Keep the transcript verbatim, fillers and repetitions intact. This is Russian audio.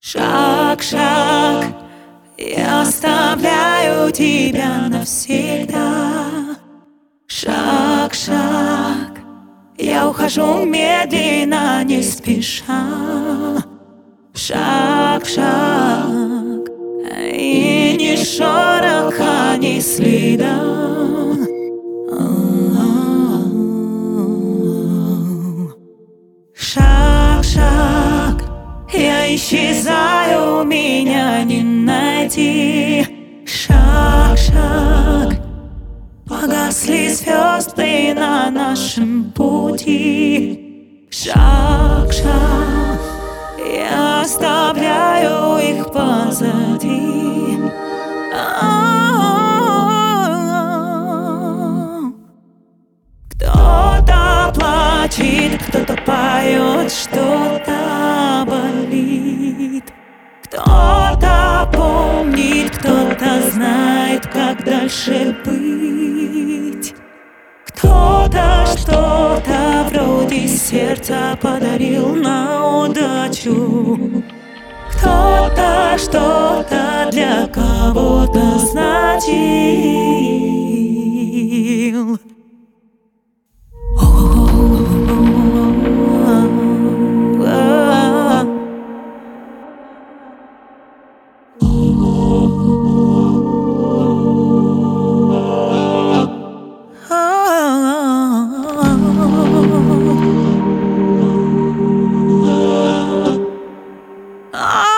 Шаг, шаг, я оставляю тебя навсегда. Шаг, шаг, я ухожу медленно, не спеша. Шаг, шаг, и ни шороха, ни следа. Шаг, шаг, я исчезаю, меня не найти. Шаг, шаг, погасли звезды на нашем пути. Шаг, шаг, я оставляю их позади. Кто-то плачет, кто-то поет, что-то болит. Кто-то помнит, кто-то знает, как дальше быть. Кто-то что-то вроде сердца подарил на удачу. Кто-то что-то для кого-то значил. Ah